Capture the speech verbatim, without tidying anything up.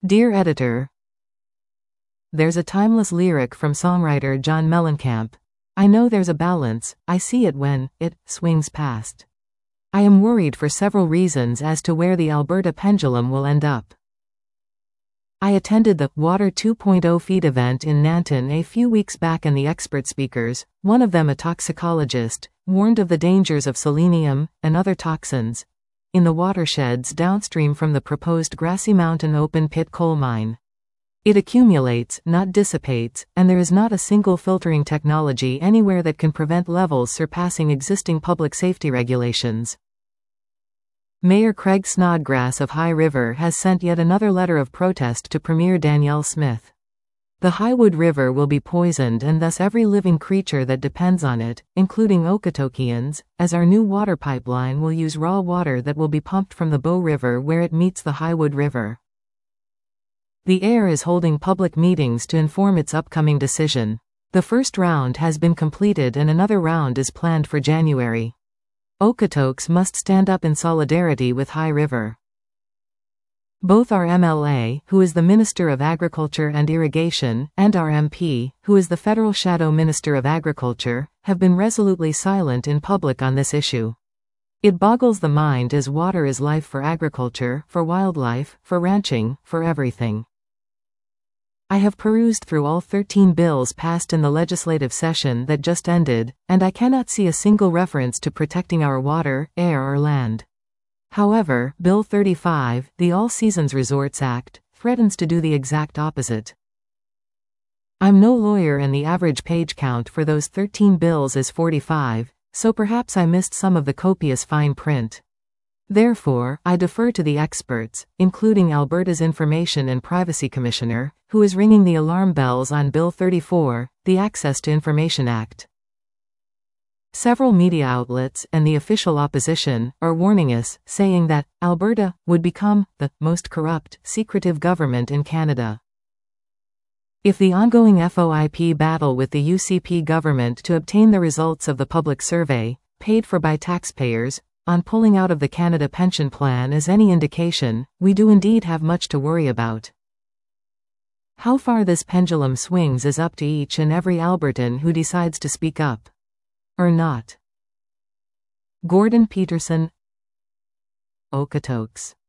Dear Editor, there's a timeless lyric from songwriter John Mellencamp. I know there's a balance, I see it when it swings past. I am worried for several reasons as to where the Alberta pendulum will end up. I attended the Water two point oh Feed event in Nanton a few weeks back, and the expert speakers, one of them a toxicologist, warned of the dangers of selenium and other toxins in the watersheds downstream from the proposed Grassy Mountain open-pit coal mine. It accumulates, not dissipates, and there is not a single filtering technology anywhere that can prevent levels surpassing existing public safety regulations. Mayor Craig Snodgrass of High River has sent yet another letter of protest to Premier Danielle Smith. The Highwood River will be poisoned, and thus every living creature that depends on it, including Okotokians, as our new water pipeline will use raw water that will be pumped from the Bow River where it meets the Highwood River. The A I R is holding public meetings to inform its upcoming decision. The first round has been completed and another round is planned for January. Okotokes must stand up in solidarity with High River. Both our M L A, who is the Minister of Agriculture and Irrigation, and our M P, who is the Federal Shadow Minister of Agriculture, have been resolutely silent in public on this issue. It boggles the mind, as water is life for agriculture, for wildlife, for ranching, for everything. I have perused through all thirteen bills passed in the legislative session that just ended, and I cannot see a single reference to protecting our water, air or land. However, Bill thirty-five, the All Seasons Resorts Act, threatens to do the exact opposite. I'm no lawyer, and the average page count for those thirteen bills is forty-five, so perhaps I missed some of the copious fine print. Therefore, I defer to the experts, including Alberta's Information and Privacy Commissioner, who is ringing the alarm bells on Bill thirty-four, the Access to Information Act. Several media outlets and the official opposition are warning us, saying that Alberta would become the most corrupt, secretive government in Canada. If the ongoing F O I P battle with the U C P government to obtain the results of the public survey, paid for by taxpayers, on pulling out of the Canada Pension Plan is any indication, we do indeed have much to worry about. How far this pendulum swings is up to each and every Albertan who decides to speak up. Or not. Gordon Peterson, Okotokes.